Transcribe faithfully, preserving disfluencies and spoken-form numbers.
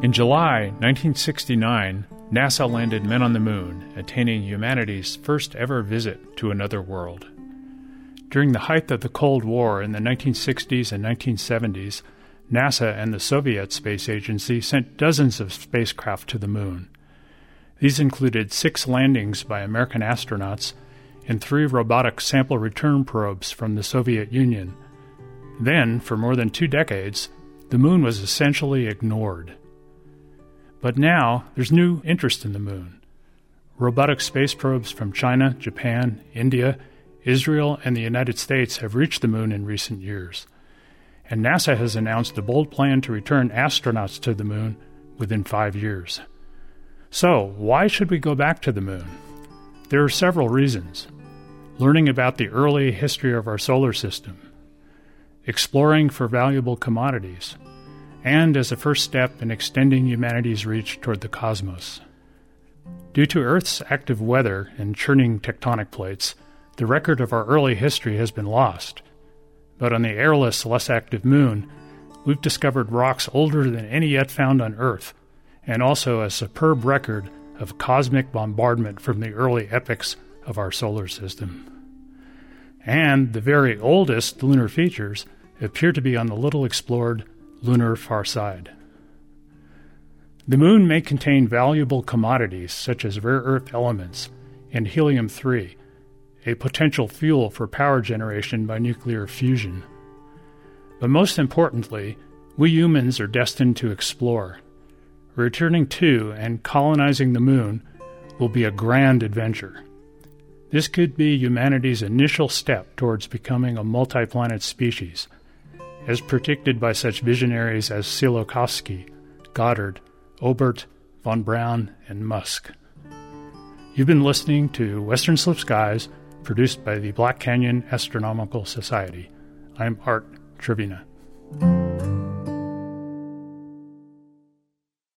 In July nineteen sixty-nine, NASA landed men on the moon, attaining humanity's first ever visit to another world. During the height of the Cold War in the nineteen sixties and nineteen seventies, NASA and the Soviet Space Agency sent dozens of spacecraft to the moon. These included six landings by American astronauts and three robotic sample return probes from the Soviet Union. Then, for more than two decades, the moon was essentially ignored. But now, there's new interest in the moon. Robotic space probes from China, Japan, India, Israel, and the United States have reached the moon in recent years. And NASA has announced a bold plan to return astronauts to the moon within five years. So, why should we go back to the moon? There are several reasons. Learning about the early history of our solar system, exploring for valuable commodities, and as a first step in extending humanity's reach toward the cosmos. Due to Earth's active weather and churning tectonic plates, the record of our early history has been lost. But on the airless, less active moon, we've discovered rocks older than any yet found on Earth, and also a superb record of cosmic bombardment from the early epochs of our solar system. And the very oldest lunar features appear to be on the little explored lunar far side. The moon may contain valuable commodities such as rare earth elements and helium three, a potential fuel for power generation by nuclear fusion. But most importantly, we humans are destined to explore. Returning to and colonizing the moon will be a grand adventure. This could be humanity's initial step towards becoming a multi-planet species, as predicted by such visionaries as Tsiolkovsky, Goddard, Obert, von Braun, and Musk. You've been listening to Western Slip Skies, produced by the Black Canyon Astronomical Society. I'm Art Trevina.